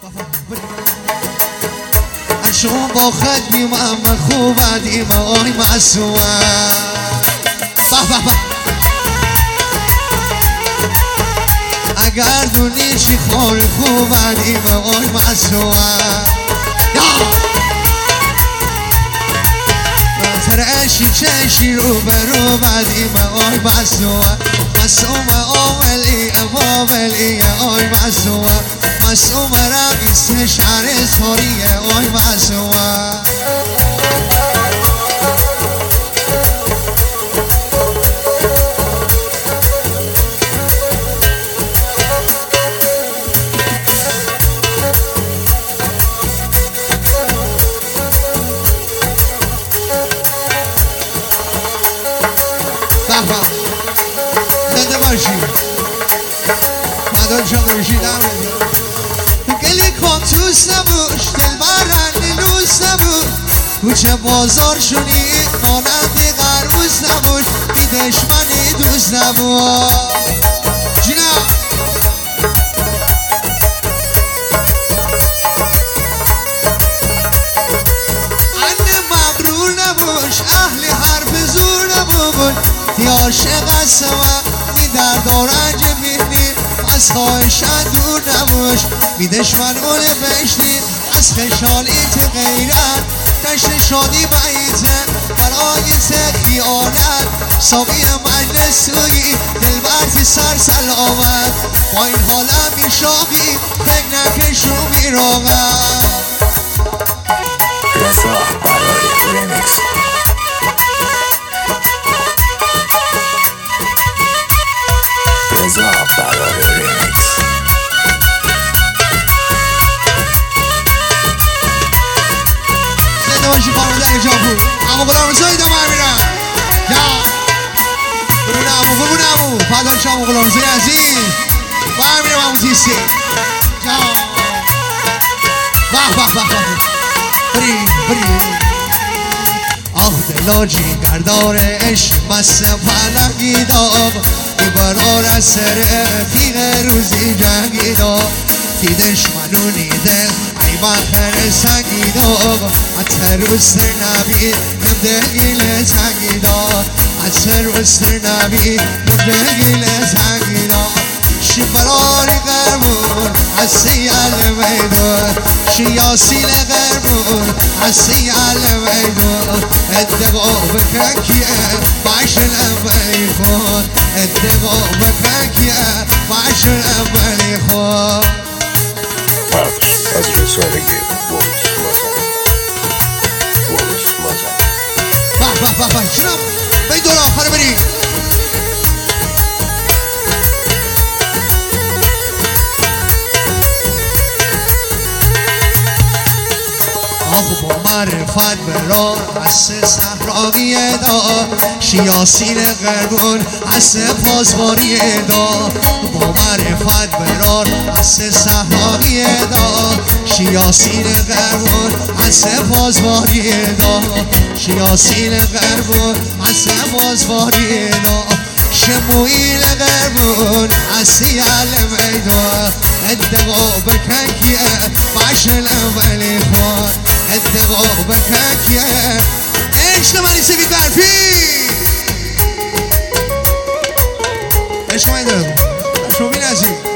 عشقون با خدیم اما خوب عدیم آی معصومه اگر دونی چی خور خوب عدیم آی معصومه ترشی چشی رو برو بعدیم آی معصومه معصومه آولی اماملی آی معصومه معصومه رئیس شهر سوریه آی معصومه زنده باشی مدار شما روشیدم گلی کانتوس نبوش دل برنی لوس نبوش کوچه بازار شونی مانند قروس نبوش بی دشمنی دوست نبوش جینا انه مغرور نبوش اهل حرف زور نبوش دی عاشق هستم دی درد و رنج بینی از خواهشت دور نبوش بی دشمن اون بشتی از خشالیت غیرت دشت شادی بعیده برایت خیانت ساقی مجلس تویی دلبرتی سر سلامت با این حالم میشاقی فکر نکش رو میراغم رضا برای ریمیکس رضا برای ریمیکس زنده باشی فرمانده جاپور اما غلام رضایی دم میرم یا برون امو فدای شما غلام رضایی عزیز برمیرم امو تیستی یا بریم آه دلا جیگردار عشق مست پلنگی داغ برار از سر تیغ روزی جنگی داغ تی دشمنونی دل ای بخر سنگی داغ اتر وستر نبی دگیل سنگی داغ اتر وستر نبی دگیل سنگی داغ شی براری غربون حسی المیدون شی یاسیل غربون حسی المیدون ادقا بکن کیه باشن اولی خون ادقا بکن کیه باشن اولی خون پخش از رسالگی بولس مازن به جناب به دور آخر بریم با معرفت برار حس صحراوی دا شیاسین غربون حس پاسبانی دا با معرفت برار حس صحراوی دا شیاسین غربون حس پاسبانی دا شیاسین غربون حس پاسبانی دا شمویل غربون حسی المیدان ادقا بکن کیه باشن اولی خون ادقا بکن کیه عشق منی سفید برفی عشق منی دارم شما بی نزید